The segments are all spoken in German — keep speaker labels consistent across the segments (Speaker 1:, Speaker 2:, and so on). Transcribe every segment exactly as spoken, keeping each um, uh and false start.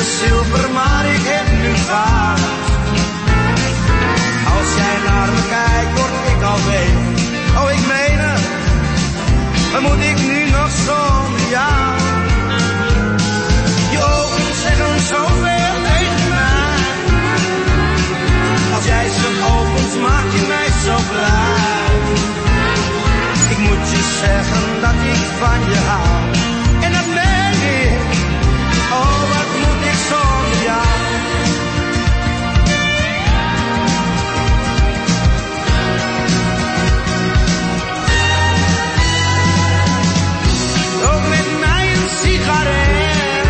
Speaker 1: zilver, maar ik heb nu goud. Als jij naar me kijkt, word ik al week. Oh, ik meen het, wat moet ik nu nog zonder jou? Je ogen zeggen zoveel tegen mij. Als jij ze opent, maak je mij zo blij. Ik moet je zeggen dat ik van je hou. En dat meen ik. Oh, wat moet ik zonder jou? Rook met mij een sigaret.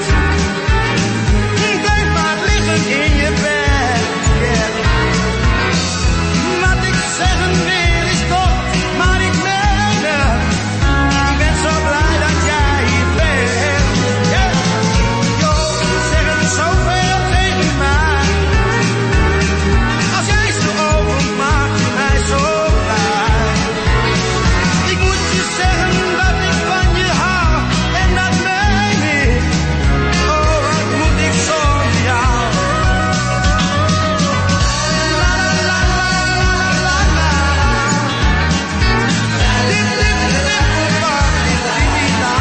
Speaker 1: Blijf maar liggen in je bed. Yeah. Wat ik zeggen wil is toch, maar ik meen het. Ik ben zo blij dat jij hier bent. Yeah. Jo, zeggen zoveel tegen mij. Als jij ze opent, maak je mij zo blij. Ik moet je zeggen dat ik van je hou. En dat meen ik. Oh, wat moet ik zonder jou? La la la la la la la. Dip dip dip dip dip dip la.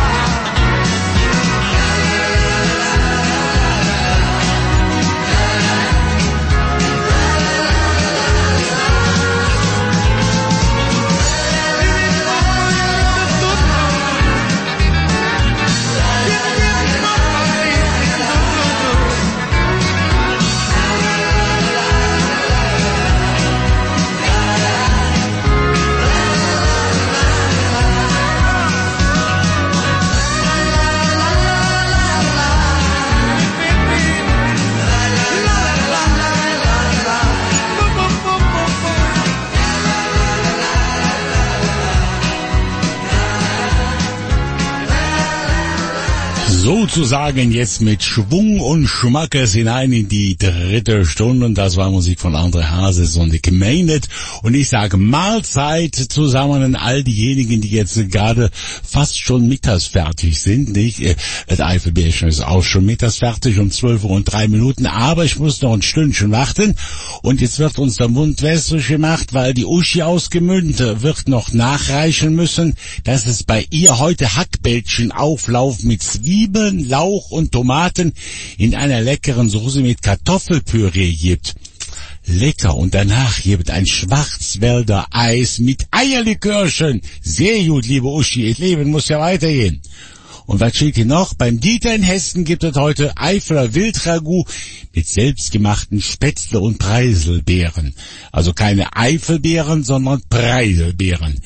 Speaker 2: Sozusagen jetzt mit Schwung und Schmackes hinein in die dritte Stunde. Und das war Musik von André Haases und ich meine es. Und ich sage Mahlzeit zusammen an all diejenigen, die jetzt gerade fast schon mittagsfertig sind. Nicht? Das Eifelbärchen ist auch schon mittagsfertig um zwölf Uhr und drei Minuten. Aber ich muss noch ein Stündchen warten. Und jetzt wird uns der Mund wässrig gemacht, weil die Uschi ausgemünzt wird noch nachreichen müssen, dass es bei ihr heute Hackbällchen Auflauf mit Zwiebeln, Lauch und Tomaten in einer leckeren Soße mit Kartoffelpüree gibt. Lecker. Und danach gibt ein Schwarzwälder Eis mit Eierlikörchen. Sehr gut, liebe Uschi. Das Leben muss ja weitergehen. Und was steht hier noch? Beim Dieter in Hessen gibt es heute Eifeler Wildragout mit selbstgemachten Spätzle und Preiselbeeren. Also keine Eifelbeeren, sondern Preiselbeeren.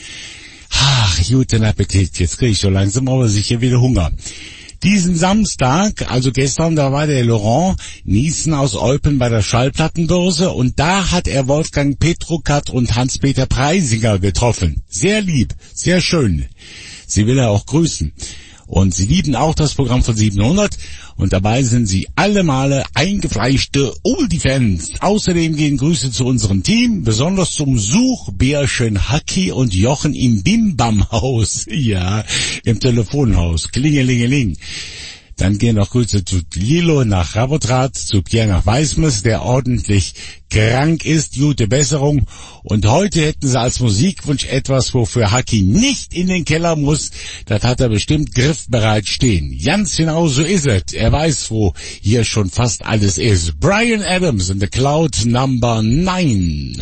Speaker 2: Ach, guten Appetit. Jetzt kriege ich so langsam aber sicher wieder Hunger. Diesen Samstag, also gestern, da war der Laurent Niesen aus Eupen bei der Schallplattenbörse und da hat er Wolfgang Petrokat und Hans-Peter Preisinger getroffen. Sehr lieb, sehr schön. Sie will er auch grüßen. Und sie lieben auch das Programm von siebenhundert und dabei sind sie alle Male eingefleischte Oldie-Fans. Außerdem gehen Grüße zu unserem Team, besonders zum Suchbärchen Haki und Jochen im Bimbam-Haus. Ja, im Telefonhaus. Klingelingeling. Dann gehen noch Grüße zu Lilo nach Rabotrat, zu Pierre nach Weißmes, der ordentlich krank ist. Gute Besserung. Und heute hätten sie als Musikwunsch etwas, wofür Haki nicht in den Keller muss. Das hat er bestimmt griffbereit stehen. Ganz genau so ist es. Er weiß, wo hier schon fast alles ist. Bryan Adams in The Cloud Number nine.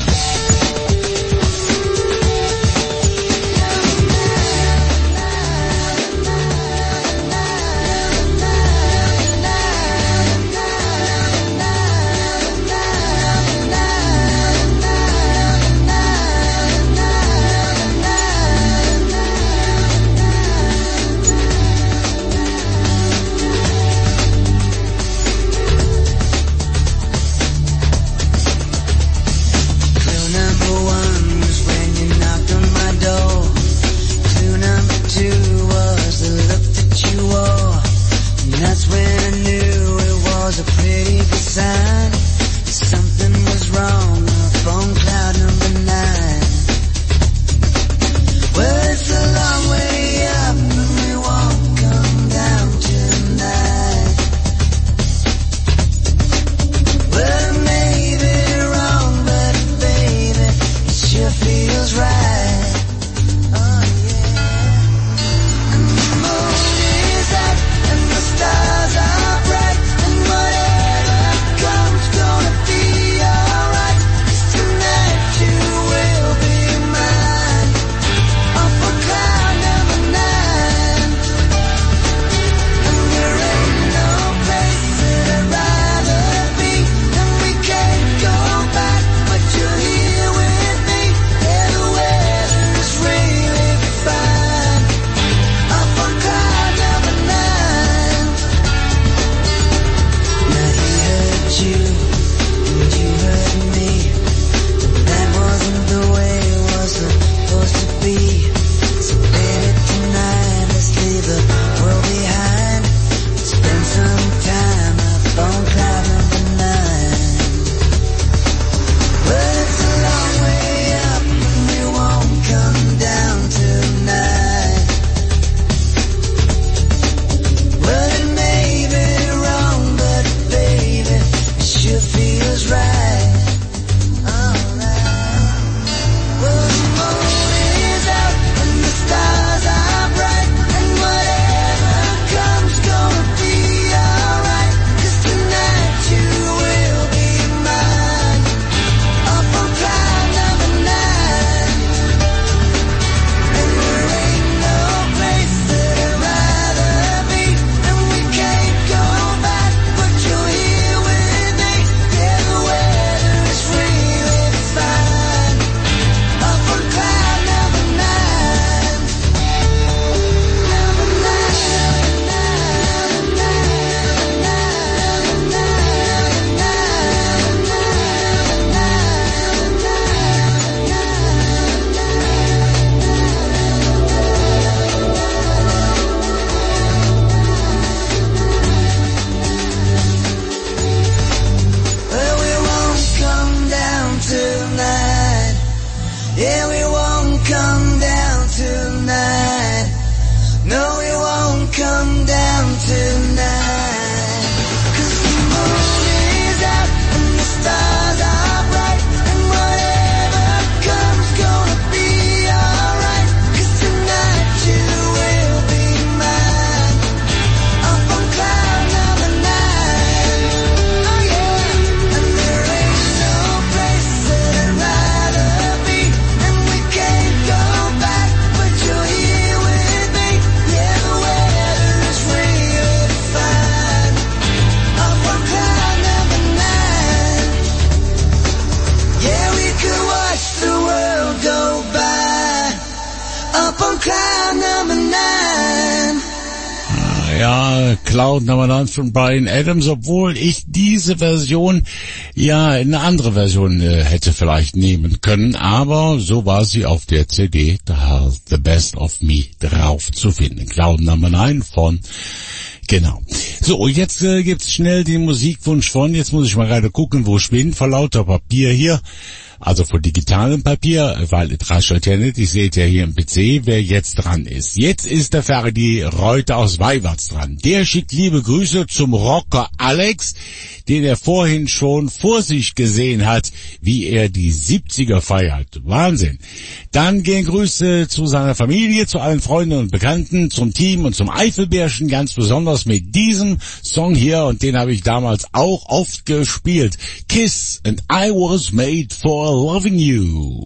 Speaker 2: Ja, Cloud Number neun von Bryan Adams, obwohl ich diese Version ja in eine andere Version äh, hätte vielleicht nehmen können, aber so war sie auf der C D, da The Best of Me drauf zu finden. Cloud Number neun von Genau. So, jetzt äh, gibt's schnell den Musikwunsch von, jetzt muss ich mal gerade gucken, wo ich bin, vor lauter Papier hier. Also vor digitalem Papier, weil es raschelt ja nicht. Ich sehe ja hier im P C, wer jetzt dran ist. Jetzt ist der Ferdi Reuter aus Weiwatz dran. Der schickt liebe Grüße zum Rocker Alex, den er vorhin schon vor sich gesehen hat, wie er die siebziger feiert. Wahnsinn. Dann gehen Grüße zu seiner Familie, zu allen Freunden und Bekannten, zum Team und zum Eifelbärchen, ganz besonders mit diesem Song hier, und den habe ich damals auch oft gespielt. Kiss and I Was Made for Loving You.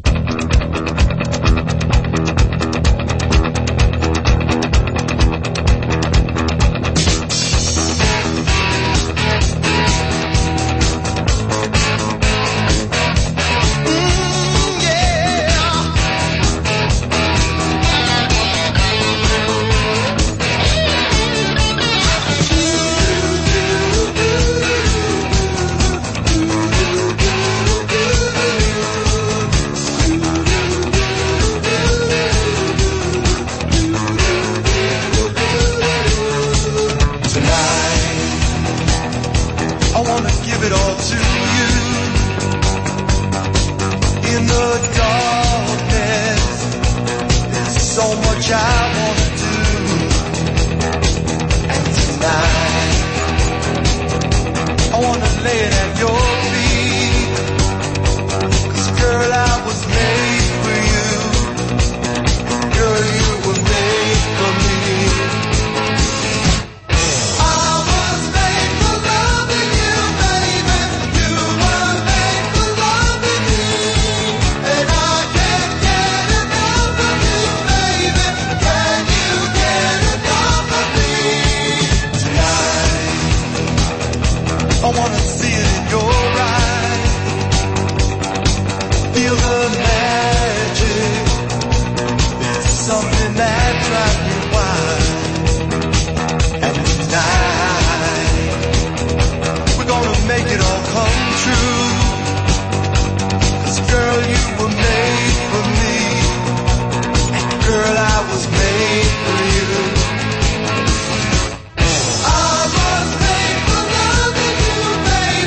Speaker 3: I was made for loving you, baby.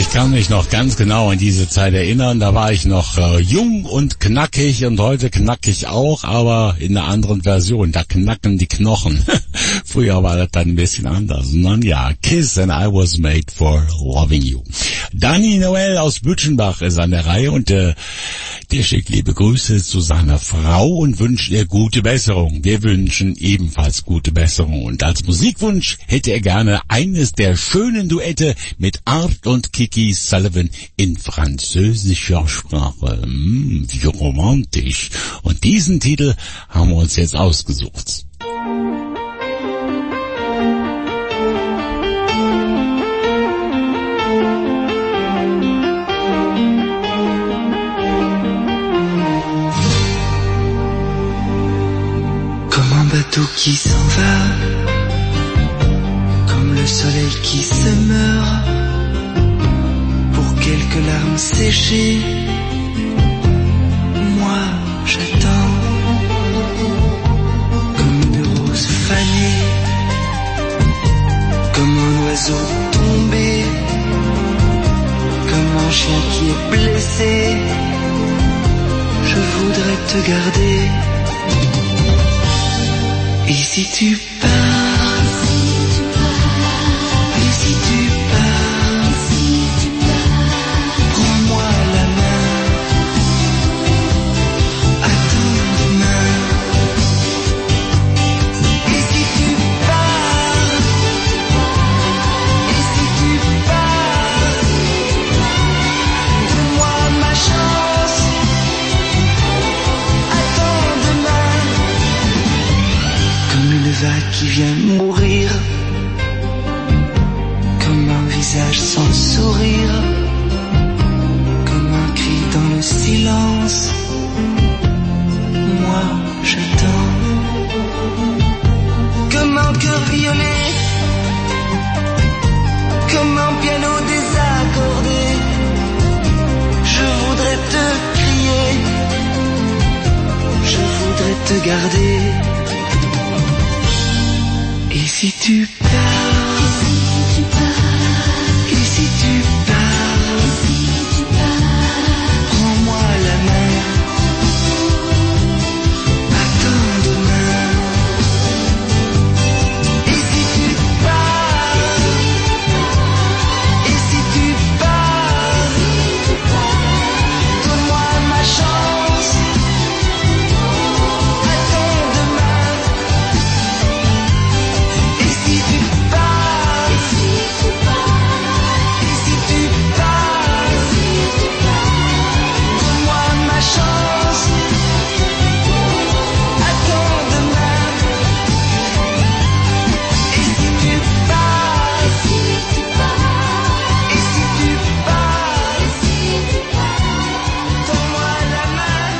Speaker 2: Ich kann mich noch ganz genau an diese Zeit erinnern. Da war ich noch äh, jung und knackig und heute knackig auch, aber in einer anderen Version. Da knacken die Knochen. Früher war das dann ein bisschen anders. Nun ja, Kiss and I Was Made for Loving You. Dani Noel aus Bütchenbach ist an der Reihe und äh, der schickt liebe Grüße zu seiner Frau und wünscht ihr gute Besserung. Wir wünschen ebenfalls gute Besserung. Und als Musikwunsch hätte er gerne eines der schönen Duette mit Art und Kiki Sullivan in französischer Sprache. Hm, wie romantisch. Und diesen Titel haben wir uns jetzt ausgesucht.
Speaker 3: Bateau qui s'en va, comme le soleil qui se meurt, pour quelques larmes séchées, moi j'attends, comme une rose fanée, comme un oiseau tombé, comme un chien qui est blessé, je voudrais te garder. Et si tu pars, et si tu pars, prends-moi la main, attends demain. Et si tu pars, et si tu pars, donne-moi ma chance, attends demain. Comme une vague qui vient mourir, comme un visage sans sourire, comme un cri dans le silence, moi j'attends. Comme un cœur violet, comme un piano désaccordé, je voudrais te crier, je voudrais te garder. Et si tu pars, et si tu pars, prends-moi la main, attends demain. Et si tu pars, et si tu pars, donne-moi ma chance, attends demain. Et si tu pars, et si tu pars, donne-moi ma chance, attends demain. Et si tu pars, et si tu pars, donne-moi la main,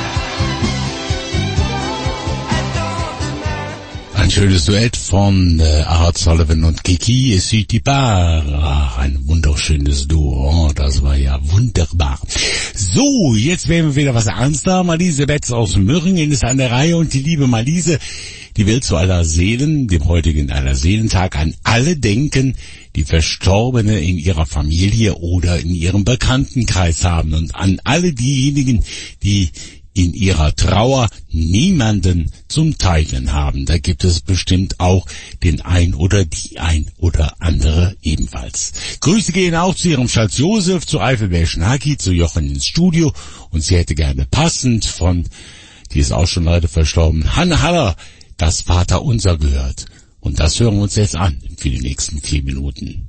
Speaker 3: attends demain.
Speaker 2: Ein schönes Duett von äh, Art Sullivan und Kiki Sutipar. Ach, ein wunderschönes Duo. Oh, das war ja wunderbar. So, jetzt werden wir wieder was ernster. Malise Betz aus Möhringen ist an der Reihe und die liebe Malise, die will zu aller Seelen, dem heutigen Allerseelentag, an alle denken, die Verstorbene in ihrer Familie oder in ihrem Bekanntenkreis haben und an alle diejenigen, die in ihrer Trauer niemanden zum Teilen haben. Da gibt es bestimmt auch den ein oder die ein oder andere ebenfalls. Grüße gehen auch zu ihrem Schatz Josef, zu Eifelbergschen Haki, zu Jochen ins Studio und sie hätte gerne passend von, die ist auch schon leider verstorben, Hanne Haller, das Vaterunser gehört. Und das hören wir uns jetzt an für die nächsten vier Minuten.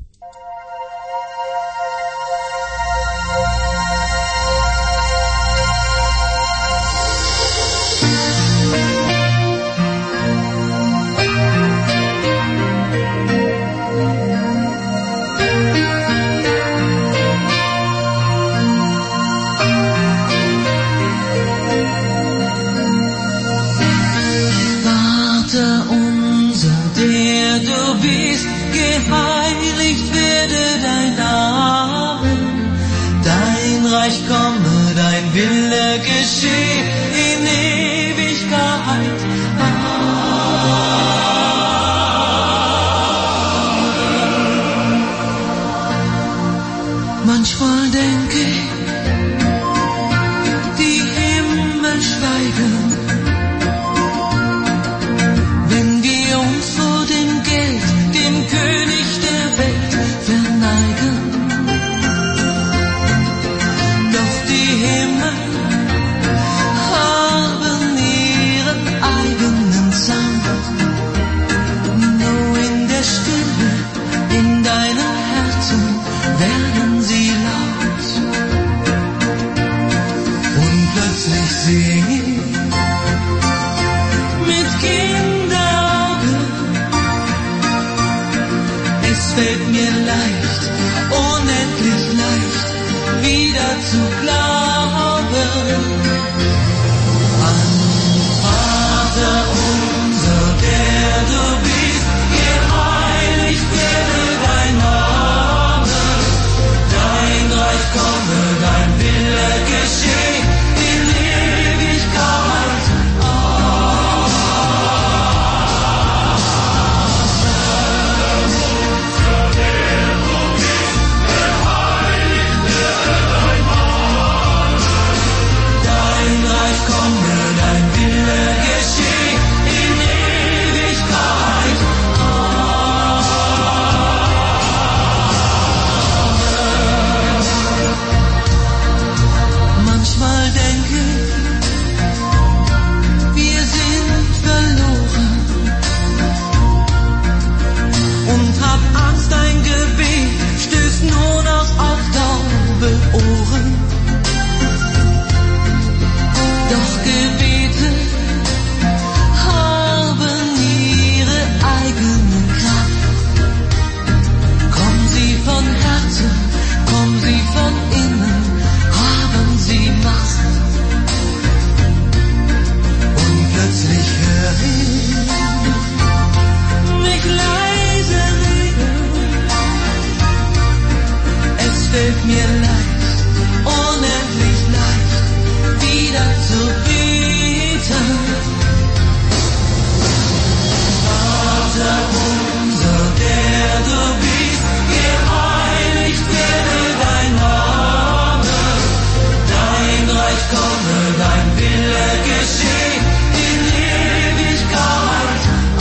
Speaker 4: Vater unser, der du bist, geheiligt werde dein Name, dein Reich komme, dein Wille geschehe in Ewigkeit. Amen. Manchmal sing mit Kinderaugen. Es fällt mir leicht, unendlich leicht, wieder zu glauben an Vater unser, der du bist, geheiligt werde dein Name, dein Reich komme, dein Wille geschehe in Ewigkeit. Komme, dein Wille geschehe in Ewigkeit. Amen. Manchmal denke ich, wir sind verloren und hab Angst, ein Gebet stößt nur noch auf taube Ohren. Doch Gebete haben ihre eigene Kraft. Kommen sie von Herzen, kommen sie von innen, haben sie Macht. Und plötzlich höre ich mich leise reden. Es fällt mir leicht, unendlich leicht, wieder zu beten. Vater unser, der du bist, geheiligt werde dein Name, dein Reich komme, dein Wille geschehe in Ewigkeit.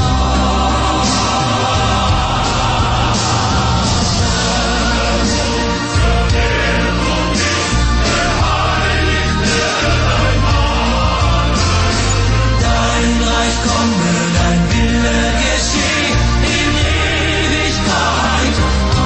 Speaker 4: Komme, dein Wille geschehe in Ewigkeit.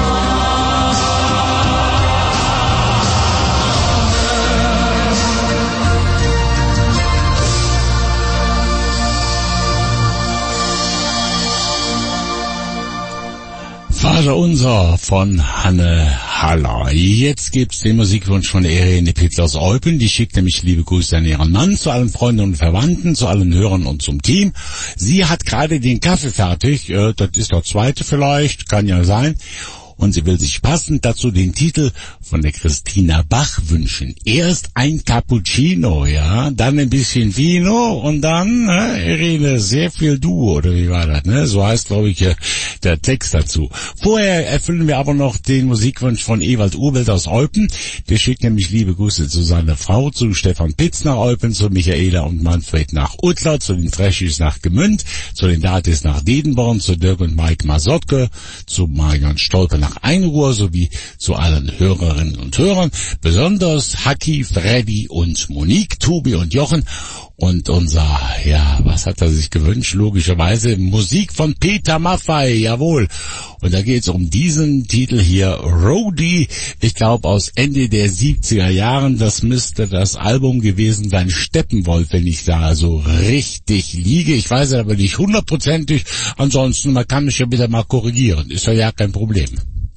Speaker 2: Vater unser von Hanne Haller. Jetzt gibt's den Musikwunsch von Irene Pitz aus Eupen. Die schickt nämlich liebe Grüße an ihren Mann, zu allen Freunden und Verwandten, zu allen Hörern und zum Team. Sie hat gerade den Kaffee fertig. Äh, das ist der zweite vielleicht, kann ja sein. Und sie will sich passend dazu den Titel von der Christina Bach wünschen. Erst ein Cappuccino, ja, dann ein bisschen Vino und dann, ne, Irene, sehr viel Duo, oder wie war das, ne? So heißt, glaube ich, der Text dazu. Vorher erfüllen wir aber noch den Musikwunsch von Ewald Urwelt aus Eupen. Der schickt nämlich liebe Grüße zu seiner Frau, zu Stefan Pitz nach Eupen, zu Michaela und Manfred nach Uttler, zu den Freshis nach Gemünd, zu den Datis nach Dedenborn, zu Dirk und Mike Masotke, zu Marion Stolpe nach Einruhr sowie zu allen Hörerinnen und Hörern, besonders Haki, Freddy und Monique, Tobi und Jochen und unser, ja, was hat er sich gewünscht? Logischerweise Musik von Peter Maffay, jawohl. Und da geht's um diesen Titel hier, Roadie, ich glaube aus Ende der siebziger Jahren, das müsste das Album gewesen sein, Steppenwolf, wenn ich da so richtig liege. Ich weiß aber nicht hundertprozentig, ansonsten, man kann mich ja bitte mal korrigieren, ist ja ja kein Problem.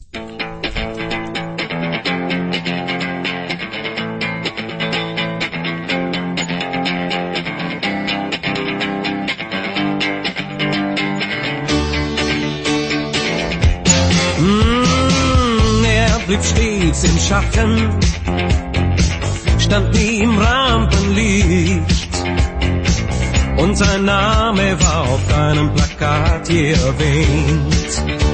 Speaker 5: Blieb stets im Schatten, stand nie im Rampenlicht und sein Name war auf keinem Plakat je erwähnt.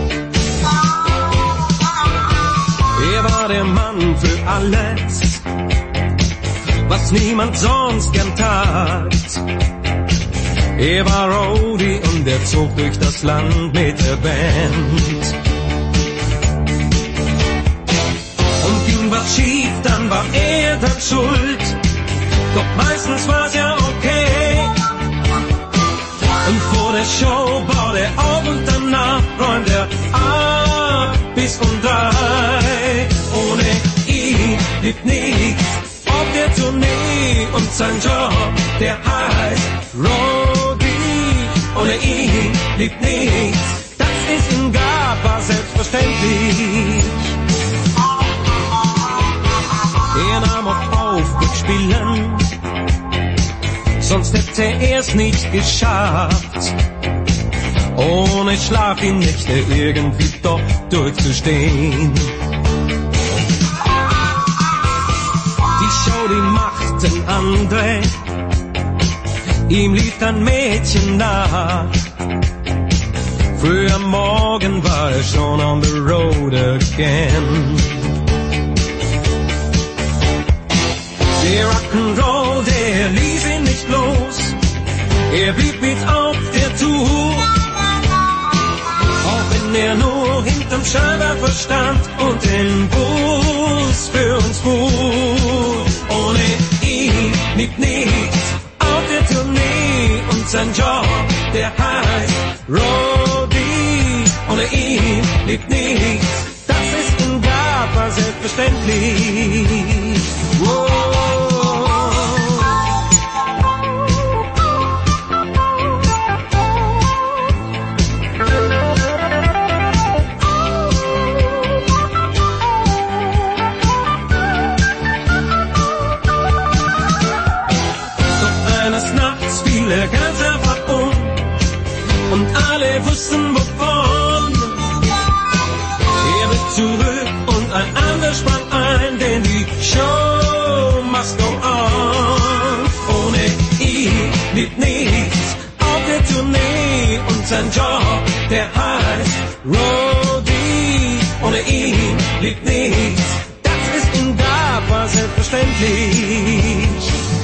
Speaker 5: Er war der Mann für alles, was niemand sonst gern tat. Er war Roadie und er zog durch das Land mit der Band. Ging was schief, dann war er dann schuld, doch meistens war's ja okay. Und vor der Show baut er auf und danach räumt er ab bis um drei. Ohne ihn gibt nichts, ob der zu Tournee und sein Job, der heißt Roadie. Ohne ihn blieb nichts, das ist in Gapa selbstverständlich. Er nahm auch auf mit Spielen, sonst hätte er's nicht geschafft, ohne Schlaf die Nächte irgendwie doch durchzustehen. Die Show, die machten andere, ihm lief ein Mädchen nach. Früh am Morgen war er schon on the road again. Der Rock'n'Roll, der ließ ihn nicht los, er blieb mit auf der Tour. Auch wenn er nur hinterm Scheinwerfer stand und den Bus für uns fuhr. Ohne ihn blieb nichts auf der Tournee und sein Job, der heißt Roadie. Ohne ihn blieb nichts, das ist in Gapa selbstverständlich. Wow. Ganz einfach um und alle wussten wovon. Er wird zurück und ein anderer spannt ein, denn die Show must go on. Ohne ihn blieb nichts auf der Tournee und sein Job, der heißt Roadie. Ohne ihn blieb nichts, das ist in Gapa selbstverständlich.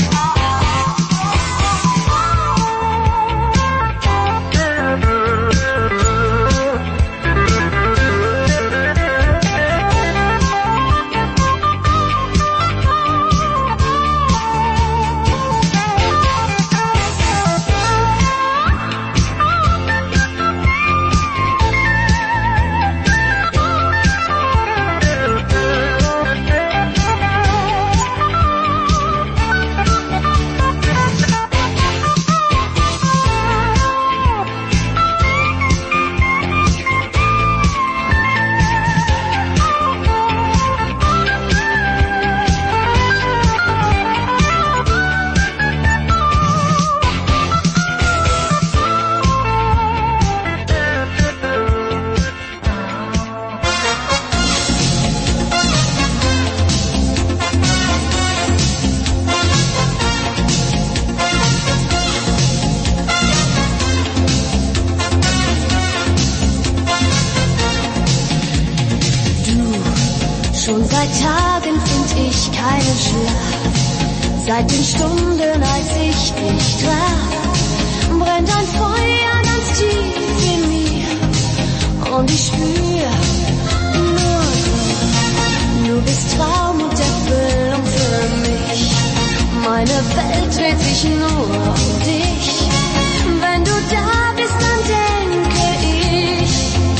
Speaker 6: Seit den Stunden, als ich dich traf, brennt ein Feuer ganz tief in mir und ich spür nur du. Du bist Traum und Erfüllung für mich. Meine Welt dreht sich nur um dich. Wenn du da bist, dann denke ich.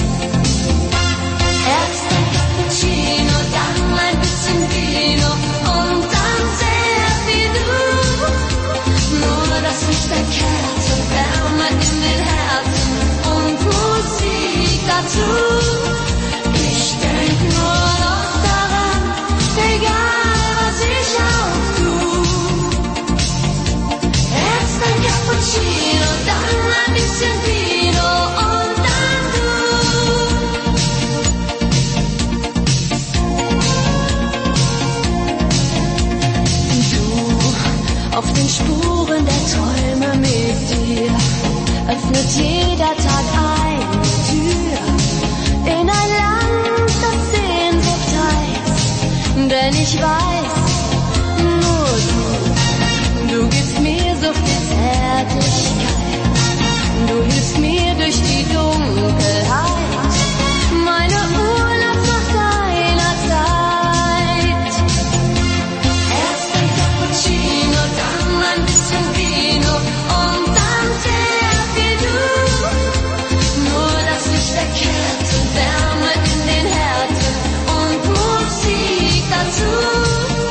Speaker 6: Erst ein Cappuccino, dann ein bisschen Vino und dann sehr viel du. Nur das Licht der Kerze, Wärme in den Herzen und Musik dazu. Ich denk nur noch daran, egal was ich auch tu. Erst ein Cappuccino, dann ein bisschen Vino und dann du. Du, auf den Spuren der Träume mit dir, öffnet jeder Tag eine Tür in ein Land, das Sehnsucht heißt. Denn ich weiß, nur du, du gibst mir so viel Zärtlichkeit. Du hilfst mir durch die Dunkelheit, meine Uhr läuft nach deiner Zeit. Erst ein Cappuccino, dann ein bisschen Vino und dann sehr viel du. Nur das Licht der Kerze, Wärme in den Herzen und Musik dazu.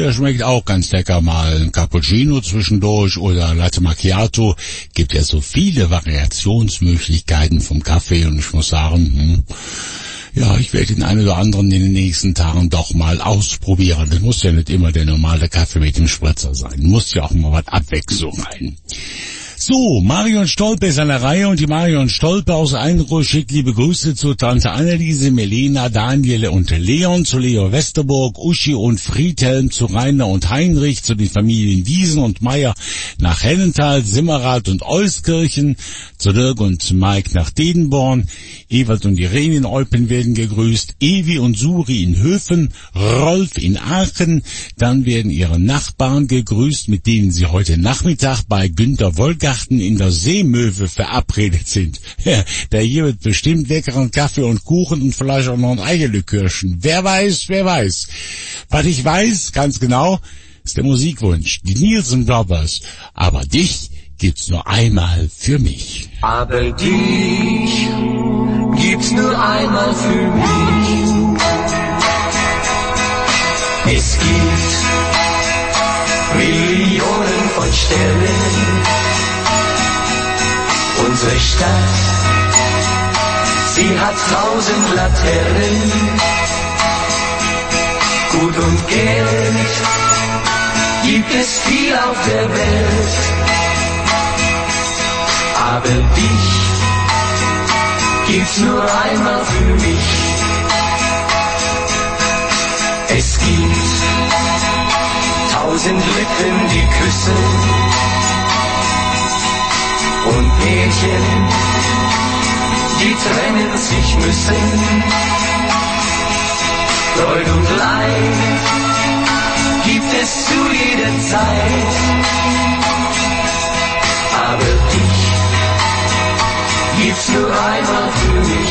Speaker 2: der schmeckt auch ganz lecker, mal ein Cappuccino zwischendurch oder Latte Macchiato. Gibt ja so viele Variationsmöglichkeiten vom Kaffee und ich muss sagen, hm, ja, ich werde den einen oder anderen in den nächsten Tagen doch mal ausprobieren. Das muss ja nicht immer der normale Kaffee mit dem Spritzer sein. Muss ja auch mal was Abwechslung rein. So, Marion Stolpe ist an der Reihe und die Marion Stolpe aus Einruhr schickt liebe Grüße zu Tante Anneliese, Melena, Daniele und Leon, zu Leo Westerburg, Uschi und Friedhelm, zu Rainer und Heinrich, zu den Familien Wiesen und Meier nach Hellenthal, Simmerath und Euskirchen, zu Dirk und Mike nach Dedenborn, Ewald und Irene in Eupen werden gegrüßt, Evi und Suri in Höfen, Rolf in Aachen, dann werden ihre Nachbarn gegrüßt, mit denen sie heute Nachmittag bei Günter Wollgarten in der Seemöwe verabredet sind. Ja, da hier wird bestimmt leckeren Kaffee und Kuchen und vielleicht auch noch ein Eierlikörchen. Wer weiß, wer weiß. Was ich weiß, ganz genau, ist der Musikwunsch. Die Nielsen Brothers. Aber dich gibt's nur einmal für mich.
Speaker 3: Aber dich gibt's nur einmal für mich. Es gibt Millionen von Sternen. Unsere Stadt, sie hat tausend Laternen. Gut und Geld gibt es viel auf der Welt. Aber dich gibt's nur einmal für mich. Es gibt tausend Lippen, die küssen. Und Mädchen, die trennen sich müssen. Freud und Leid gibt es zu jeder Zeit. Aber dich gibt's nur einmal für mich.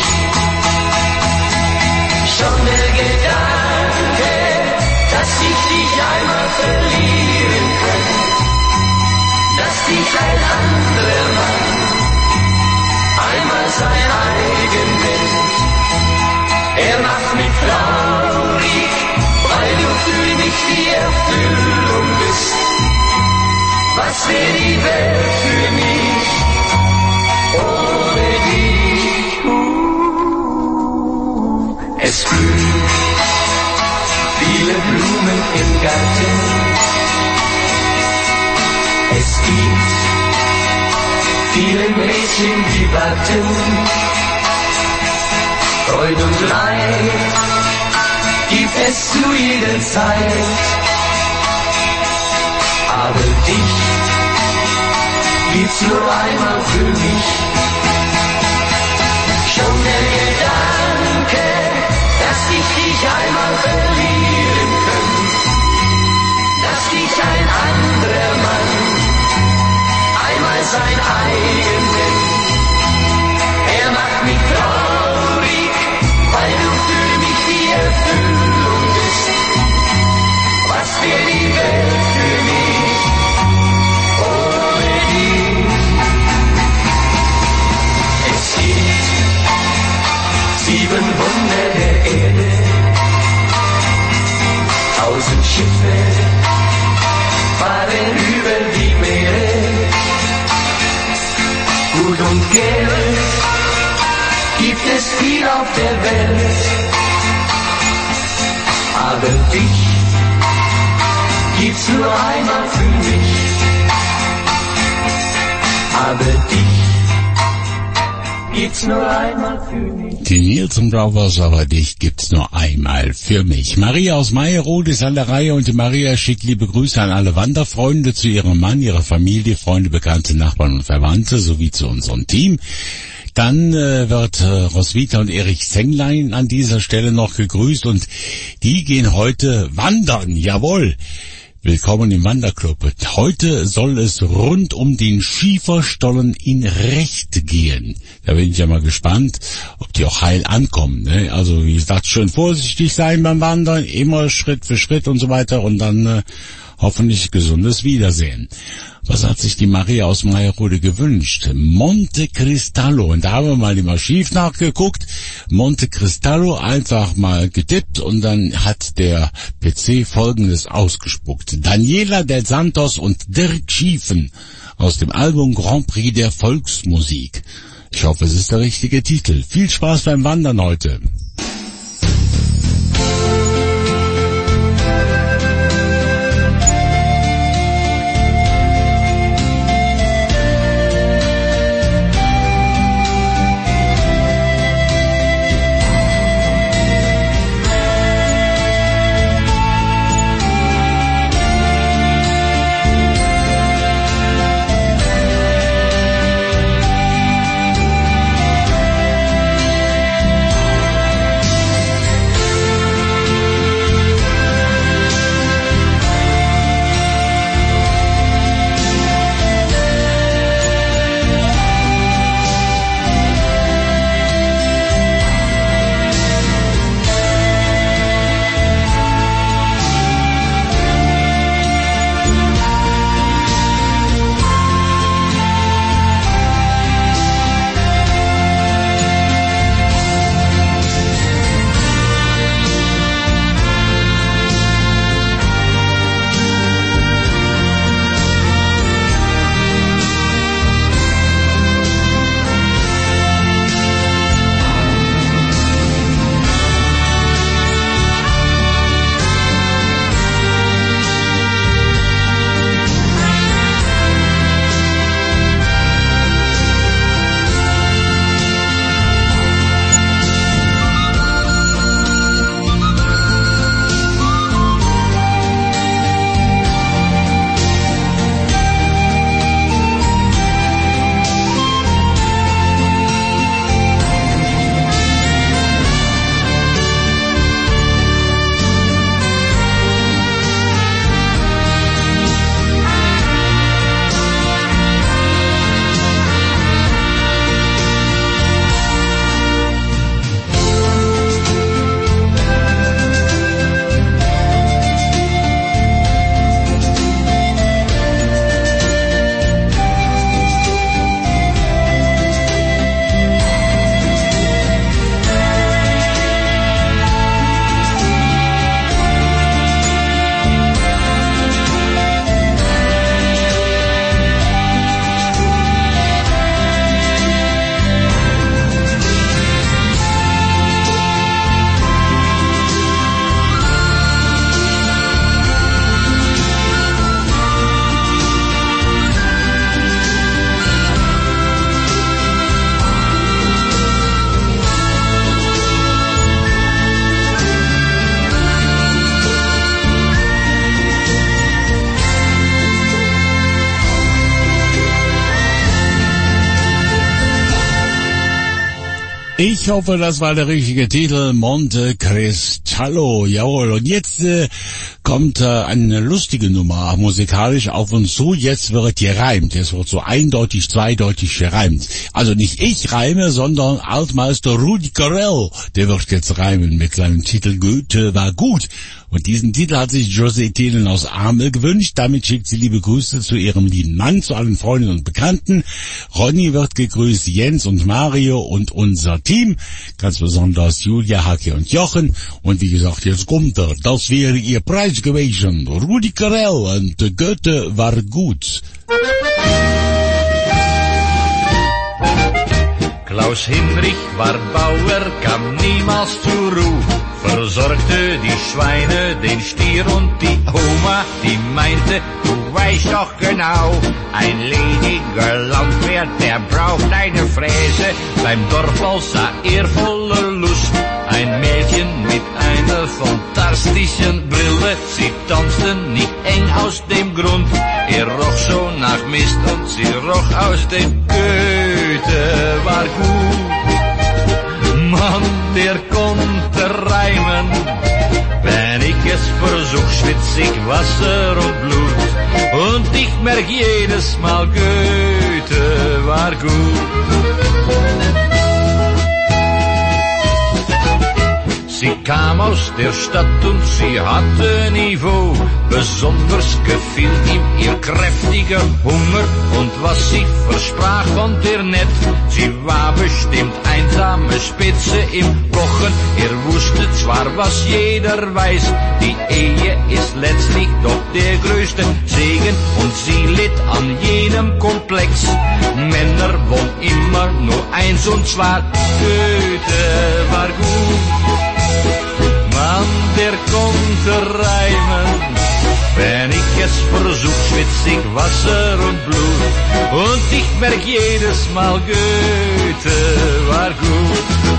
Speaker 3: Schon der Gedanke, dass ich dich einmal verlieren kann, dass dich ein anderer Mann einmal sein eigen nennt. Er macht mich traurig, weil du für mich die Erfüllung bist. Was wäre die Welt für mich ohne dich? Uh, es blühen viele Blumen im Garten. Es gibt viele Mädchen, die warten. Freud und Leid gibt es zu jeder Zeit. Aber dich gibt's nur einmal für mich. Schon der Gedanke, dass ich dich einmal verlieren könnte, dass dich ein anderer Mann einmal sein eigen nennt. Er macht mich traurig, weil du für mich die Erfüllung bist. Was wäre die Welt für mich ohne dich? Es gibt sieben Wunder der Erde, tausend Schiffe fahren über die Meere. Gut und Geld gibt es viel auf der Welt. Aber dich gibt's nur einmal für mich. Aber dich gibt's nur einmal für mich.
Speaker 2: Die Nielsen Brothers, aber dich gibt's nur einmal für mich. Maria aus Meierode ist an der Reihe und die Maria schickt liebe Grüße an alle Wanderfreunde, zu ihrem Mann, ihrer Familie, Freunde, Bekannte, Nachbarn und Verwandte sowie zu unserem Team. Dann äh, wird äh, Roswitha und Erich Zenglein an dieser Stelle noch gegrüßt und die gehen heute wandern, jawohl. Willkommen im Wanderclub. Heute soll es rund um den Schieferstollen in Recht gehen. Da bin ich ja mal gespannt, ob die auch heil ankommen. Ne? Also wie gesagt, schön vorsichtig sein beim Wandern, immer Schritt für Schritt und so weiter und dann äh, hoffentlich gesundes Wiedersehen. Was hat sich die Maria aus Meierode gewünscht? Monte Cristallo. Und da haben wir mal im Archiv nachgeguckt. Monte Cristallo einfach mal getippt und dann hat der P C Folgendes ausgespuckt. Daniela del Santos und Dirk Schiefen aus dem Album Grand Prix der Volksmusik. Ich hoffe, es ist der richtige Titel. Viel Spaß beim Wandern heute. Ich hoffe, das war der richtige Titel, Monte Cristallo, jawohl. Und jetzt äh, kommt äh, eine lustige Nummer musikalisch auf uns zu. Jetzt wird gereimt, jetzt wird so eindeutig, zweideutig gereimt. Also nicht ich reime, sondern Altmeister Rudi Carrell, der wird jetzt reimen mit seinem Titel Goethe war gut. Und diesen Titel hat sich José Thielen aus Amel gewünscht. Damit schickt sie liebe Grüße zu ihrem lieben Mann, zu allen Freunden und Bekannten. Ronny wird gegrüßt, Jens und Mario und unser Team. Ganz besonders Julia, Hacke und Jochen. Und wie gesagt, jetzt kommt er. Das wäre ihr Preis gewesen. Rudi Carrell und Goethe war gut.
Speaker 7: Klaus Hinrich war Bauer, kam niemals zur Ruhe, versorgte die Schweine, den Stier und die Oma, die meinte, du weißt doch genau, ein lediger Landwirt, der braucht eine Fräse, beim Dorf außer ehrvoller Lust, ein Mädchen mit einer fantastischen Brille, sie tanzte nicht eng aus dem Grund, er roch so nach Mist und sie roch aus dem Goethe war gut. Mann, der konnte reimen, wenn ich es versuch, schwitz ich Wasser und Blut, und ich merk jedes Mal, Goethe war gut. Sie kam aus der Stadt und sie hatte Niveau. Besonders gefiel ihm ihr kräftiger Hunger und was sie versprach fand er nett. Sie war bestimmt einsame Spitze im Kochen. Er wusste zwar, was jeder weiß, die Ehe ist letztlich doch der größte Segen und sie litt an jenem Komplex. Männer wollen immer nur eins und zwar Goethe war gut. Mann, der konnte reimen. Wenn ich es versuch, schwitz ich Wasser und Blut. Und ich merk jedes Mal, Goethe war gut.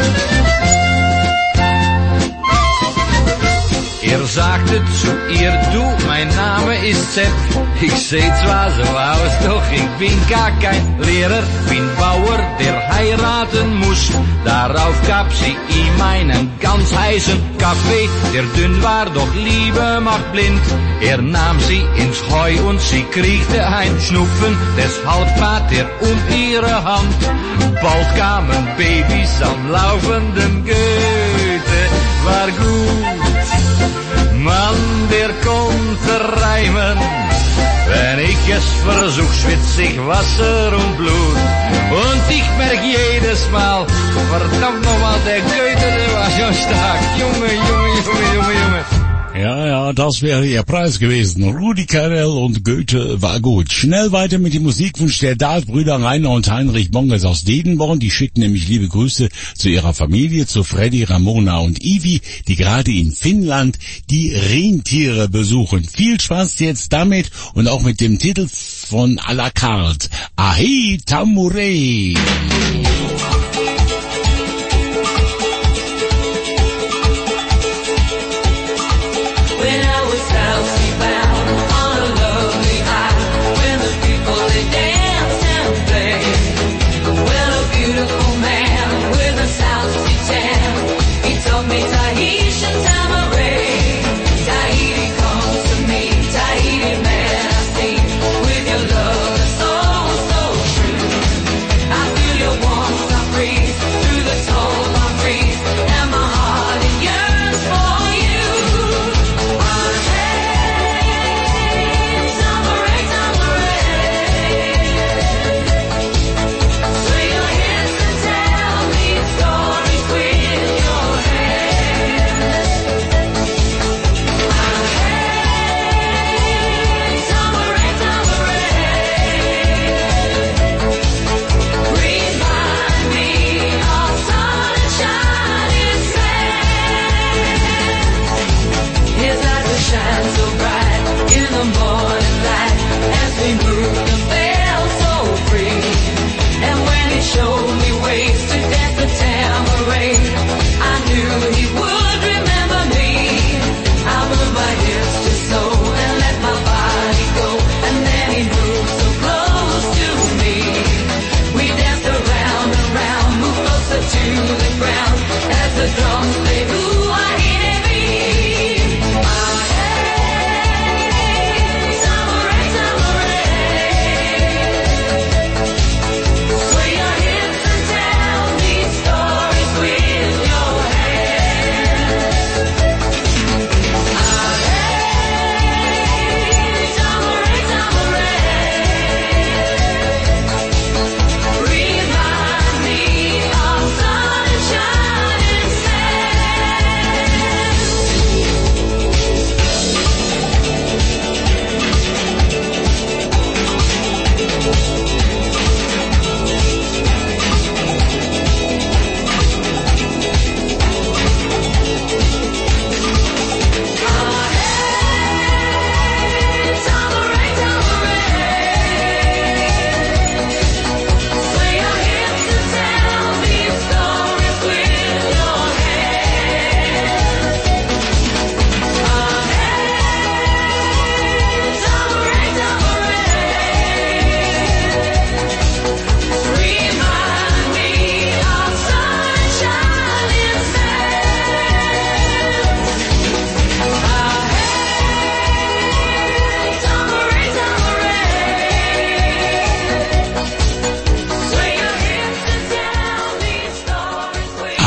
Speaker 7: Er sagte zu ihr, du, mein Name ist Sepp. Ich seh zwar so aus, doch ich bin gar kein Lehrer. Bin Bauer, der heiraten muss. Darauf gab sie ihm einen ganz heißen Kaffee. Der dünn war, doch Liebe macht blind. Er nahm sie ins Heu und sie kriegte ein Schnupfen. Deshalb bat er um ihre Hand. Bald kamen Babys am laufenden. Goethe war gut. Mann, der konnte reimen. Wenn ich es versuch, schwitz ich Wasser und Blut. Und ich merk jedes Mal, verdammt nochmal, der Goethe, der war schon stark. Junge, Junge, Junge, Junge, Junge.
Speaker 2: Ja, ja, das wäre ihr Preis gewesen. Rudi Carrell und Goethe war gut. Schnell weiter mit dem Musikwunsch der Dahlbrüder Rainer und Heinrich Bongers aus Dedenborn. Die schicken nämlich liebe Grüße zu ihrer Familie, zu Freddy, Ramona und Ivi, die gerade in Finnland die Rentiere besuchen. Viel Spaß jetzt damit und auch mit dem Titel von à la carte. Ahi Tamurei.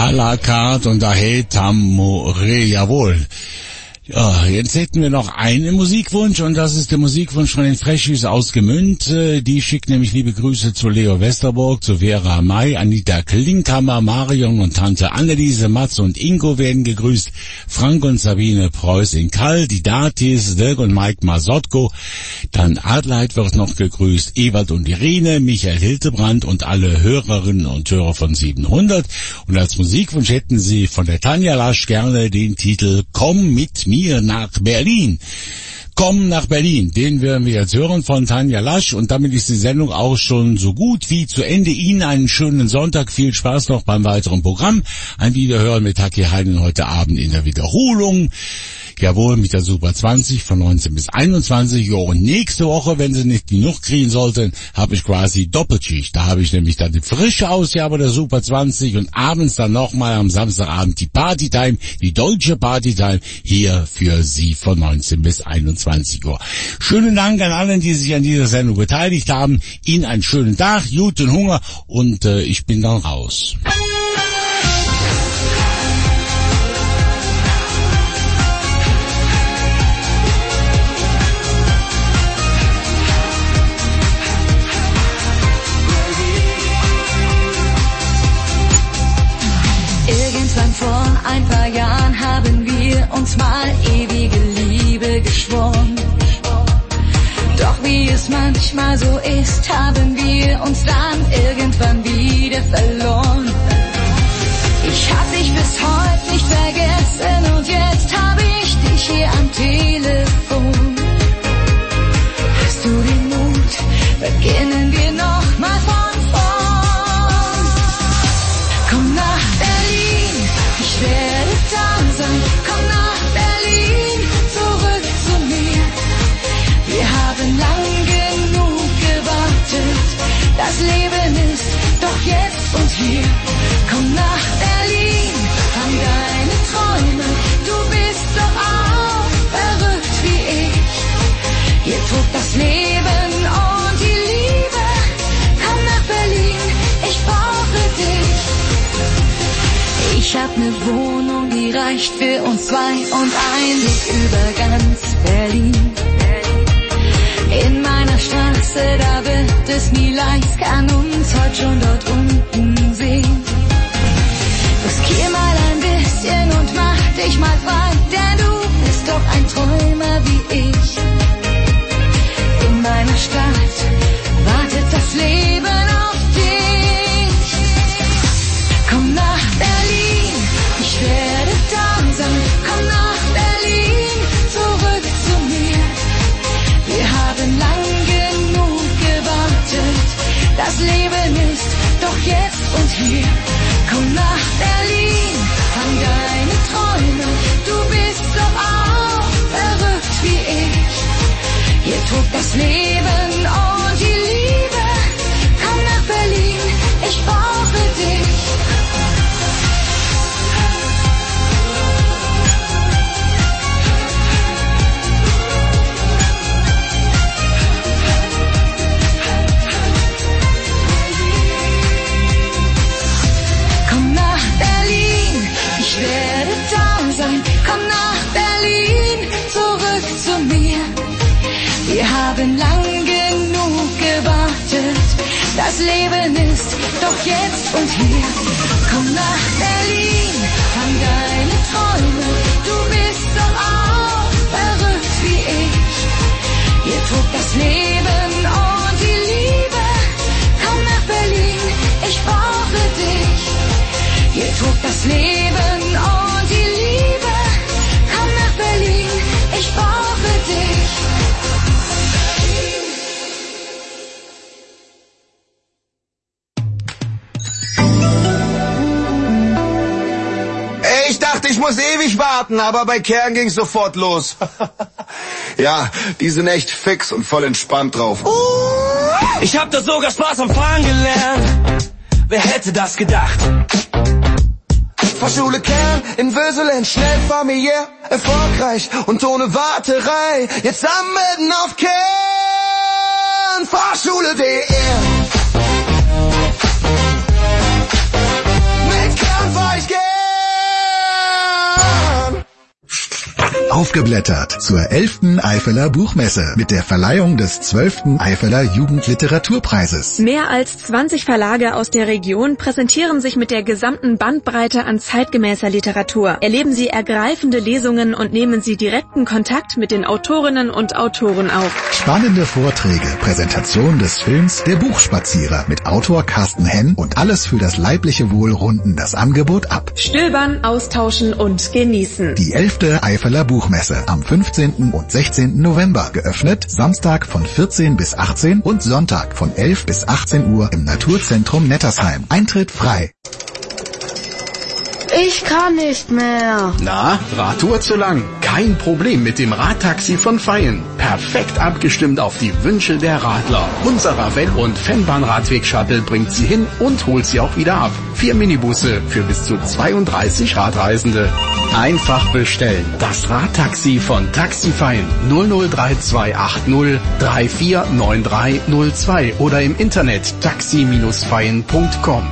Speaker 2: à la carte und daher Tamore, jawohl. Ja, jetzt hätten wir noch einen Musikwunsch und das ist der Musikwunsch von den Freshis aus Gemünd. Die schickt nämlich liebe Grüße zu Leo Westerburg, zu Vera May, Anita Klinkhammer, Marion und Tante Anneliese, Mats und Ingo werden gegrüßt, Frank und Sabine Preuß in Kall, die Datis, Dirk und Mike Masotko, dann Adelheid wird noch gegrüßt, Ewald und Irene, Michael Hildebrand und alle Hörerinnen und Hörer von siebenhundert. Und als Musikwunsch hätten sie von der Tanja Lasch gerne den Titel Komm mit mir mir nach Berlin. Komm nach Berlin, den werden wir jetzt hören von Tanja Lasch und damit ist die Sendung auch schon so gut wie zu Ende. Ihnen einen schönen Sonntag, viel Spaß noch beim weiteren Programm. Ein Wiederhören mit Haki Heinen heute Abend in der Wiederholung. Jawohl, mit der Super zwanzig von neunzehn bis einundzwanzig Uhr. Und nächste Woche, wenn Sie nicht genug kriegen sollten, habe ich quasi Doppelschicht. Da habe ich nämlich dann die frische Ausgabe der Super zwanzig und abends dann nochmal am Samstagabend die Partytime, die deutsche Partytime, hier für Sie von neunzehn bis einundzwanzig Uhr. Schönen Dank an allen, die sich an dieser Sendung beteiligt haben. Ihnen einen schönen Tag, guten Hunger und äh, ich bin dann raus.
Speaker 6: Vor ein paar Jahren haben wir uns mal ewige Liebe geschworen. Doch wie es manchmal so ist, haben wir uns dann irgendwann wieder verloren. Ich hab dich bis heute nicht vergessen und jetzt hab ich dich hier am Telefon. Hast du den Mut, beginnen wir noch mal von vorn. Komm nach Berlin, ich werde da sein. Komm nach Berlin, zurück zu mir. Wir haben lang genug gewartet. Das Leben ist doch jetzt und hier. Komm nach Berlin, fang deine Träume. Du bist doch auch verrückt wie ich. Hier tobt das Leben und die Liebe. Komm nach Berlin, ich brauche dich. Ich hab ne Wohnung, die reicht für uns zwei und ein Blick über ganz Berlin. In meiner Straße, da wird es nie leicht, kann uns heute schon dort unten sehen. Riskier mal ein bisschen und mach dich mal frei, denn du bist doch ein Träumer wie ich. In meiner Stadt wartet das Leben auf dich. Komm nach Berlin, ich werde da sein. Komm nach Berlin, zurück zu mir. Wir haben lang genug gewartet. Das Leben ist doch jetzt und hier. Komm nach Berlin, fang deine Träume. Du bist doch auch verrückt wie ich. Hier tobt das Leben und die Liebe. Komm nach Berlin, ich brauche dich. Komm nach Berlin, ich werde da sein. Komm nach Berlin, zurück zu mir. Wir haben lang genug gewartet. Das Leben ist doch jetzt und hier. Komm nach Berlin, fang deine Träume. Du bist doch auch verrückt wie ich. Hier tobt das Leben und die Liebe. Komm nach Berlin, ich brauche dich. Hier tobt das Leben und die Liebe. Komm nach Berlin, ich brauche dich.
Speaker 8: Ich dachte, ich muss ewig warten, aber bei Kern ging's sofort los. Ja, die sind echt fix und voll entspannt drauf.
Speaker 5: Ich hab da sogar Spaß am Fahren gelernt. Wer hätte das gedacht?
Speaker 8: Fahrschule Kern in Wöselen, schnell, familiär, erfolgreich und ohne Warterei. Jetzt anmelden auf Kern, Fahrschule punkt d r. Mit Kern fahr ich gern.
Speaker 9: aufgeblättert zur elften Eifeler Buchmesse mit der Verleihung des zwölften Eifeler Jugendliteraturpreises.
Speaker 10: Mehr als zwanzig Verlage aus der Region präsentieren sich mit der gesamten Bandbreite an zeitgemäßer Literatur. Erleben Sie ergreifende Lesungen und nehmen Sie direkten Kontakt mit den Autorinnen und Autoren auf.
Speaker 9: Spannende Vorträge, Präsentation des Films Der Buchspazierer mit Autor Carsten Henn und alles für das leibliche Wohl runden das Angebot ab.
Speaker 10: Stöbern, austauschen und genießen.
Speaker 9: Die elfte Eifeler Buchmesse am fünfzehnten und sechzehnten November. Geöffnet Samstag von vierzehn bis achtzehn und Sonntag von elf bis achtzehn Uhr im Naturzentrum Nettersheim. Eintritt frei.
Speaker 6: Ich kann nicht mehr.
Speaker 11: Na, Radtour zu lang? Kein Problem mit dem Radtaxi von Feyen. Perfekt abgestimmt auf die Wünsche der Radler. Unser Ravel- und Fennbahn-Radweg-Shuttle bringt Sie hin und holt Sie auch wieder ab. Vier Minibusse für bis zu zweiunddreißig Radreisende. Einfach bestellen. Das Radtaxi von Taxi Feyen null null drei zwei acht null drei vier neun drei null zwei oder im Internet taxi Bindestrich feyen Punkt com.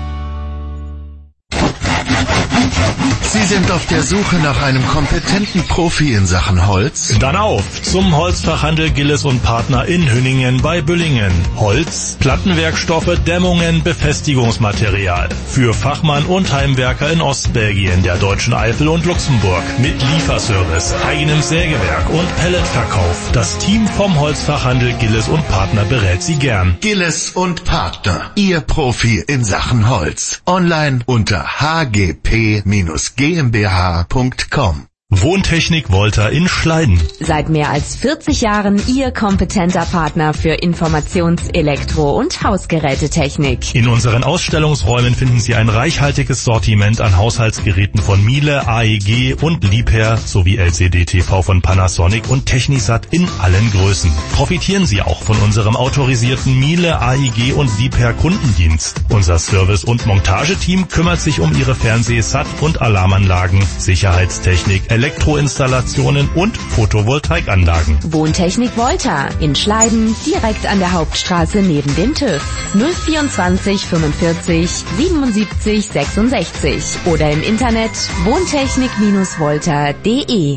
Speaker 12: Sie sind auf der Suche nach einem kompetenten Profi in Sachen Holz?
Speaker 13: Dann auf zum Holzfachhandel Gilles und Partner in Hünningen bei Büllingen. Holz, Plattenwerkstoffe, Dämmungen, Befestigungsmaterial. Für Fachmann und Heimwerker in Ostbelgien, der Deutschen Eifel und Luxemburg. Mit Lieferservice, eigenem Sägewerk und Pelletverkauf. Das Team vom Holzfachhandel Gilles und Partner berät Sie gern.
Speaker 12: Gilles und Partner, Ihr Profi in Sachen Holz. Online unter h g p Bindestrich g m b h Punkt com.
Speaker 13: Wohntechnik Volta in Schleiden.
Speaker 14: Seit mehr als vierzig Jahren Ihr kompetenter Partner für Informations-, Elektro- und Hausgerätetechnik.
Speaker 13: In unseren Ausstellungsräumen finden Sie ein reichhaltiges Sortiment an Haushaltsgeräten von Miele, A E G und Liebherr sowie L C D T V von Panasonic und Technisat in allen Größen. Profitieren Sie auch von unserem autorisierten Miele, A E G und Liebherr Kundendienst. Unser Service- und Montageteam kümmert sich um Ihre Fernseh-, Sat- und Alarmanlagen, Sicherheitstechnik, Elektroinstallationen und Photovoltaikanlagen.
Speaker 14: Wohntechnik Volta in Schleiden, direkt an der Hauptstraße neben dem TÜV. null vierundzwanzig fünfundvierzig siebenundsiebzig sechsundsechzig oder im Internet wohntechnik Bindestrich volta Punkt de.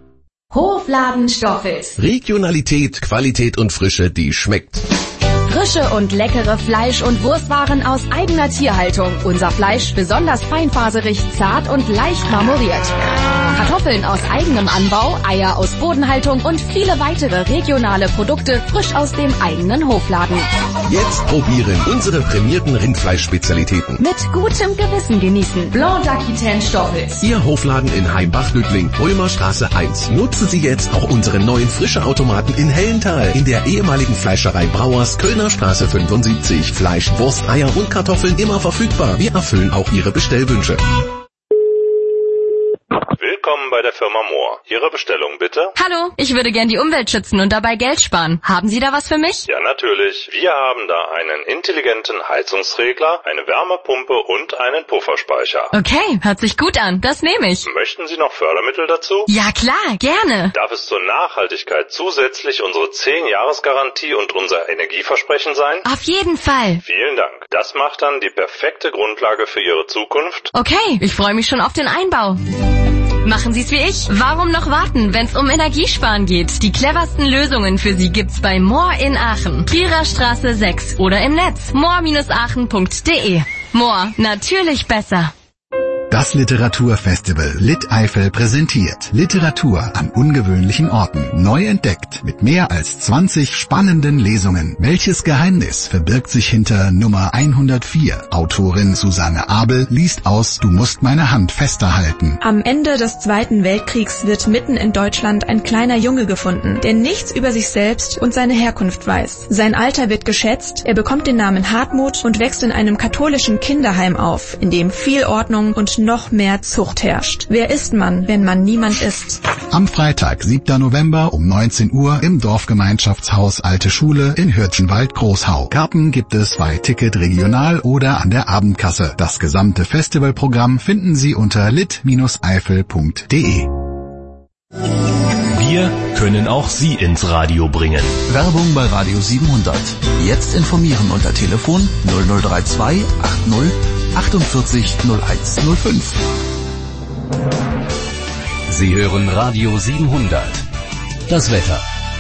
Speaker 15: Hofladen Stoffels.
Speaker 16: Regionalität, Qualität und Frische, die schmeckt.
Speaker 15: Frische und leckere Fleisch- und Wurstwaren aus eigener Tierhaltung. Unser Fleisch besonders feinfaserig, zart und leicht marmoriert. Kartoffeln aus eigenem Anbau, Eier aus Bodenhaltung und viele weitere regionale Produkte frisch aus dem eigenen Hofladen.
Speaker 16: Jetzt probieren unsere prämierten Rindfleischspezialitäten.
Speaker 15: Mit gutem Gewissen genießen. Blanc d'Aquitaine Stoffels.
Speaker 16: Ihr Hofladen in Heimbach-Lüttling, Ulmer Straße eins. Nutzen Sie jetzt auch unseren neuen Frische-Automaten in Hellenthal, in der ehemaligen Fleischerei Brauers, Kölner Straße fünfundsiebzig. Fleisch, Wurst, Eier und Kartoffeln immer verfügbar. Wir erfüllen auch Ihre Bestellwünsche.
Speaker 17: Willkommen bei der Firma Mohr. Ihre Bestellung bitte?
Speaker 18: Hallo, ich würde gern die Umwelt schützen und dabei Geld sparen. Haben Sie da was für mich?
Speaker 17: Ja, natürlich. Wir haben da einen intelligenten Heizungsregler, eine Wärmepumpe und einen Pufferspeicher.
Speaker 18: Okay, hört sich gut an. Das nehme ich.
Speaker 17: Möchten Sie noch Fördermittel dazu?
Speaker 18: Ja klar, gerne.
Speaker 17: Darf es zur Nachhaltigkeit zusätzlich unsere zehn-Jahres-Garantie und unser Energieversprechen sein?
Speaker 18: Auf jeden Fall.
Speaker 17: Vielen Dank. Das macht dann die perfekte Grundlage für Ihre Zukunft.
Speaker 18: Okay, ich freue mich schon auf den Einbau. Machen Sie's wie ich. Warum noch warten, wenn's um Energiesparen geht? Die cleversten Lösungen für Sie gibt's bei Mohr in Aachen. Trierer Straße sechs oder im Netz mohr Bindestrich aachen Punkt de. Mohr, natürlich besser.
Speaker 9: Das Literaturfestival Lit Eifel präsentiert Literatur an ungewöhnlichen Orten. Neu entdeckt mit mehr als zwanzig spannenden Lesungen. Welches Geheimnis verbirgt sich hinter Nummer hundertvier? Autorin Susanne Abel liest aus Du musst meine Hand fester halten.
Speaker 10: Am Ende des Zweiten Weltkriegs wird mitten in Deutschland ein kleiner Junge gefunden, der nichts über sich selbst und seine Herkunft weiß. Sein Alter wird geschätzt, er bekommt den Namen Hartmut und wächst in einem katholischen Kinderheim auf, in dem viel Ordnung und noch mehr Zucht herrscht. Wer ist man, wenn man niemand ist?
Speaker 9: Am Freitag, siebten November um neunzehn Uhr im Dorfgemeinschaftshaus Alte Schule in Hürtchenwald-Großhau. Karten gibt es bei Ticket Regional oder an der Abendkasse. Das gesamte Festivalprogramm finden Sie unter lit Bindestrich eifel Punkt de.
Speaker 13: Wir können auch Sie ins Radio bringen.
Speaker 19: Werbung bei Radio siebenhundert. Jetzt informieren unter Telefon null null drei zwei acht null achtundvierzig null eins null fünf. Sie hören Radio siebenhundert. Das Wetter.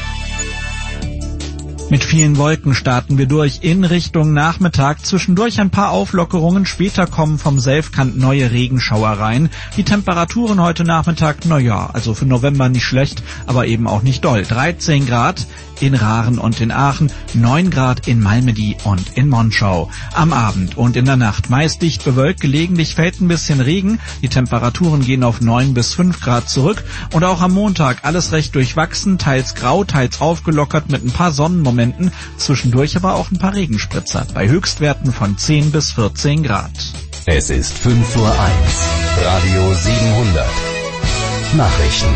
Speaker 20: Mit vielen Wolken starten wir durch in Richtung Nachmittag. Zwischendurch ein paar Auflockerungen. Später kommen vom Selfkant neue Regenschauer rein. Die Temperaturen heute Nachmittag, na ja, also für November nicht schlecht, aber eben auch nicht doll. dreizehn Grad in Rahren und in Aachen, neun Grad in Malmedy und in Monschau. Am Abend und in der Nacht meist dicht bewölkt, gelegentlich fällt ein bisschen Regen. Die Temperaturen gehen auf neun bis fünf Grad zurück. Und auch am Montag alles recht durchwachsen, teils grau, teils aufgelockert mit ein paar Sonnenmomenten. Zwischendurch aber auch ein paar Regenspritzer bei Höchstwerten von zehn bis vierzehn Grad.
Speaker 19: Es ist fünf Uhr eins. Radio siebenhundert. Nachrichten.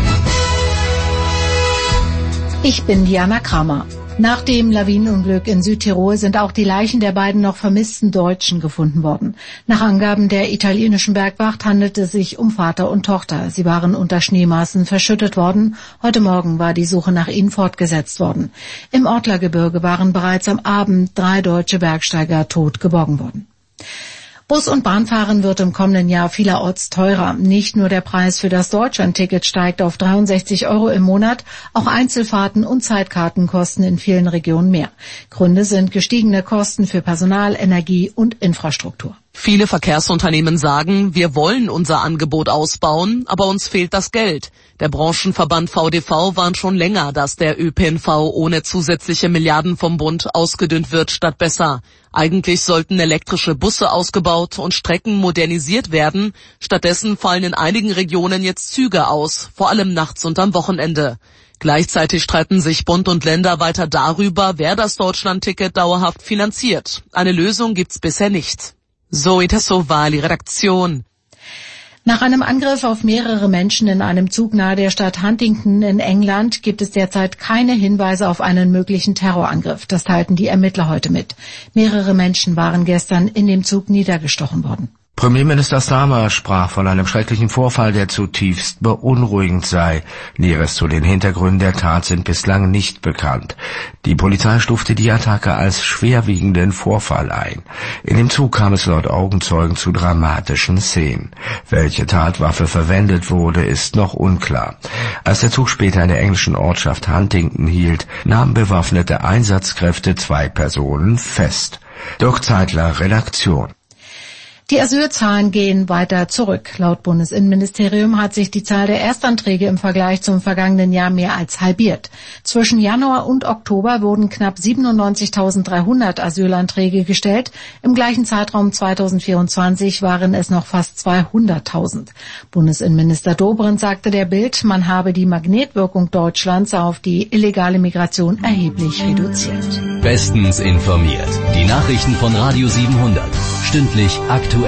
Speaker 21: Ich bin Diana Kramer. Nach dem Lawinenunglück in Südtirol sind auch die Leichen der beiden noch vermissten Deutschen gefunden worden. Nach Angaben der italienischen Bergwacht handelt es sich um Vater und Tochter. Sie waren unter Schneemassen verschüttet worden. Heute Morgen war die Suche nach ihnen fortgesetzt worden. Im Ortlergebirge waren bereits am Abend drei deutsche Bergsteiger tot geborgen worden. Bus- und Bahnfahren wird im kommenden Jahr vielerorts teurer. Nicht nur der Preis für das Deutschlandticket steigt auf dreiundsechzig Euro im Monat, auch Einzelfahrten und Zeitkarten kosten in vielen Regionen mehr. Gründe sind gestiegene Kosten für Personal, Energie und Infrastruktur.
Speaker 22: Viele Verkehrsunternehmen sagen, wir wollen unser Angebot ausbauen, aber uns fehlt das Geld. Der Branchenverband V D V warnt schon länger, dass der Ö P N V ohne zusätzliche Milliarden vom Bund ausgedünnt wird statt besser. Eigentlich sollten elektrische Busse ausgebaut und Strecken modernisiert werden. Stattdessen fallen in einigen Regionen jetzt Züge aus, vor allem nachts und am Wochenende. Gleichzeitig streiten sich Bund und Länder weiter darüber, wer das Deutschlandticket dauerhaft finanziert. Eine Lösung gibt's bisher nicht. Zoe Tassovali, Redaktion.
Speaker 21: Nach einem Angriff auf mehrere Menschen in einem Zug nahe der Stadt Huntington in England gibt es derzeit keine Hinweise auf einen möglichen Terrorangriff. Das teilten die Ermittler heute mit. Mehrere Menschen waren gestern in dem Zug niedergestochen worden.
Speaker 23: Premierminister Starmer sprach von einem schrecklichen Vorfall, der zutiefst beunruhigend sei. Näheres zu den Hintergründen der Tat sind bislang nicht bekannt. Die Polizei stufte die Attacke als schwerwiegenden Vorfall ein. In dem Zug kam es laut Augenzeugen zu dramatischen Szenen. Welche Tatwaffe verwendet wurde, ist noch unklar. Als der Zug später in der englischen Ortschaft Huntington hielt, nahmen bewaffnete Einsatzkräfte zwei Personen fest. Dirk Zeitler, Redaktion.
Speaker 21: Die Asylzahlen gehen weiter zurück. Laut Bundesinnenministerium hat sich die Zahl der Erstanträge im Vergleich zum vergangenen Jahr mehr als halbiert. Zwischen Januar und Oktober wurden knapp siebenundneunzigtausenddreihundert Asylanträge gestellt. Im gleichen Zeitraum zweitausendvierundzwanzig waren es noch fast zweihunderttausend. Bundesinnenminister Dobrindt sagte der Bild, man habe die Magnetwirkung Deutschlands auf die illegale Migration erheblich reduziert.
Speaker 19: Bestens informiert. Die Nachrichten von Radio siebenhundert. Stündlich aktuell.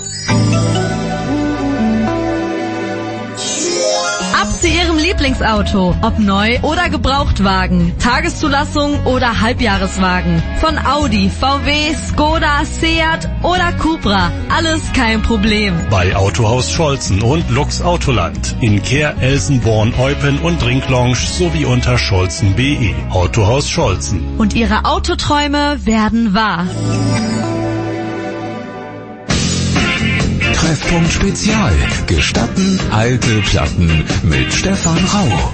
Speaker 18: Ab zu Ihrem Lieblingsauto. Ob neu oder Gebrauchtwagen. Tageszulassung oder Halbjahreswagen. Von Audi, V W, Skoda, Seat oder Cupra. Alles kein Problem.
Speaker 13: Bei Autohaus Scholzen und Lux Autoland. In Kehr, Elsenborn, Eupen und Trinklounge sowie unter scholzen punkt de. Autohaus Scholzen.
Speaker 18: Und Ihre Autoträume werden wahr.
Speaker 19: Treffpunkt Spezial. Gestatten alte Platten mit Stefan Rau.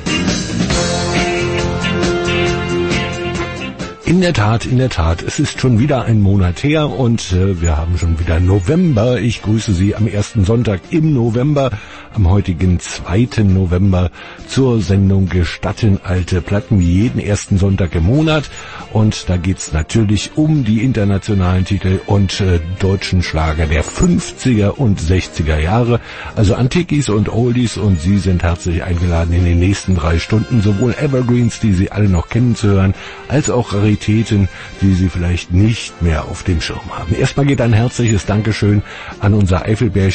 Speaker 2: In der Tat, in der Tat. Es ist schon wieder ein Monat her und äh, wir haben schon wieder November. Ich grüße Sie am ersten Sonntag im November, am heutigen zweiten November zur Sendung Gestatten alte Platten, wie jeden ersten Sonntag im Monat. Und da geht's natürlich um die internationalen Titel und äh, deutschen Schlager der fünfziger und sechziger Jahre. Also Antiquies und Oldies, und Sie sind herzlich eingeladen, in den nächsten drei Stunden sowohl Evergreens, die Sie alle noch kennen, zu hören, als auch Raritäten, die Sie vielleicht nicht mehr auf dem Schirm haben. Erstmal geht ein herzliches Dankeschön an unser Eifelbärchen